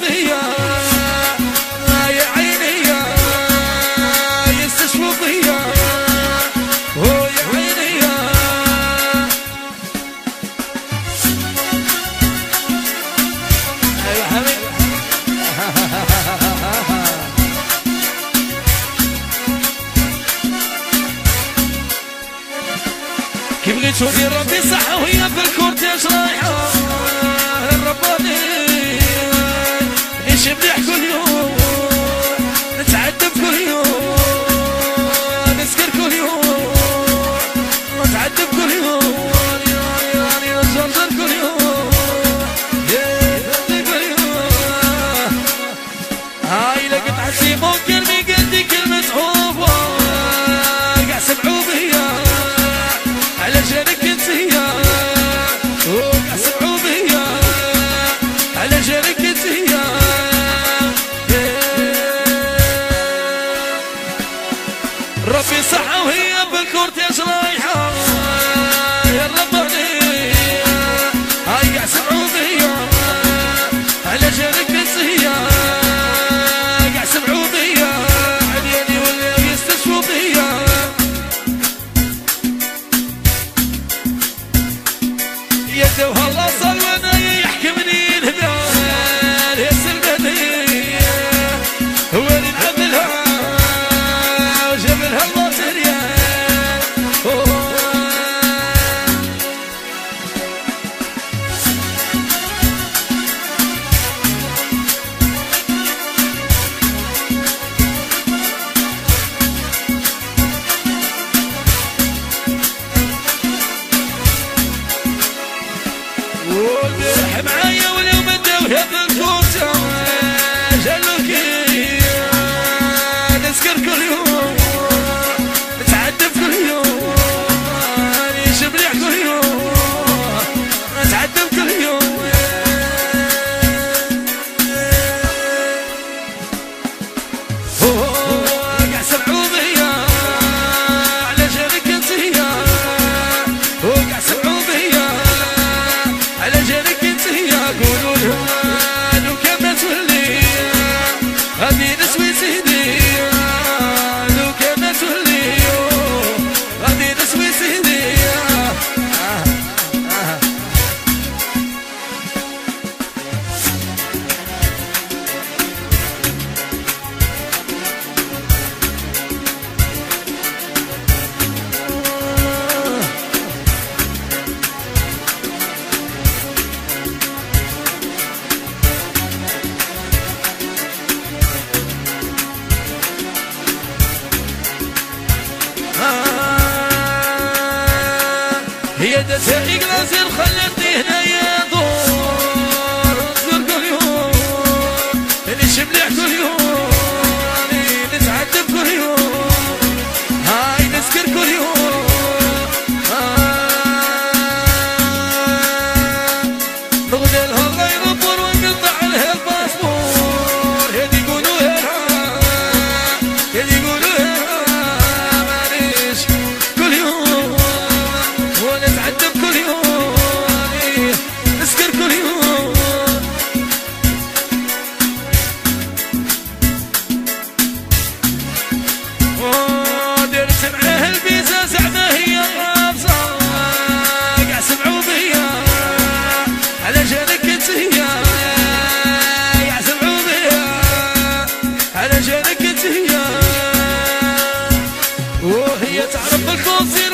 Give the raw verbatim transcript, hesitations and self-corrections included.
فيا يا عيني يا يستشفوا فيا هو يا عيني يا ايوه حبيبي كيف بغيت تشوفي ربي صحة وهي في الكورتيج رايحة الرباني نشم مليح كل يوم نتعذب كل يوم نسكر كل يوم نتعذب كل يوم يعني نزرزر كل يوم كل يوم هاي لقيت عسي ممكن بقدي كلمة حب قاع سمعوا بيا علشانك انت يا وقع سمعوا بيا علشانك انت يا ربي صحة وهي بالكورتيج رايحة يا رباني هاي قاع سمعوا بيا علشانك انت يا قاع سمعوا بيا عدياني ولا يستشفوا بيا يدو هالله صلونا يحكمني الهبال يا سلماني هو اللي نعملها وجابلها الله تريان والبارح معايا ولو بداوها بالكوسة جالوكي نسكر كل يوم نتعذب كل يوم نشم مليح كل يوم نتعذب كل يوم قاع سمعوا بيا علشانك انت يا وقاع سمعوا بيا علشانك انت يا قولوا لها لو كان تولي هذه نسوي سيدي لو كان تولي هذه نسوي سيدي هي دتها إقلاسين خلتني هنا يدور نزور كل يوم نشم مليح كل يوم نتعذب كل يوم هاي نسكر كل يوم نغني لها الله يربر ونقطع لها الباسبور هادي يقولوا لها هادي يقولوا لها معليش كل يوم ونتعذب كل يوم نسكر كل يوم ودرت معاه البيزا زعما هي الرابصة قاع سمعوا بيا علشانك انت هي قاع سمعوا بيا علشانك انت هي وهي تعرف بالكونسي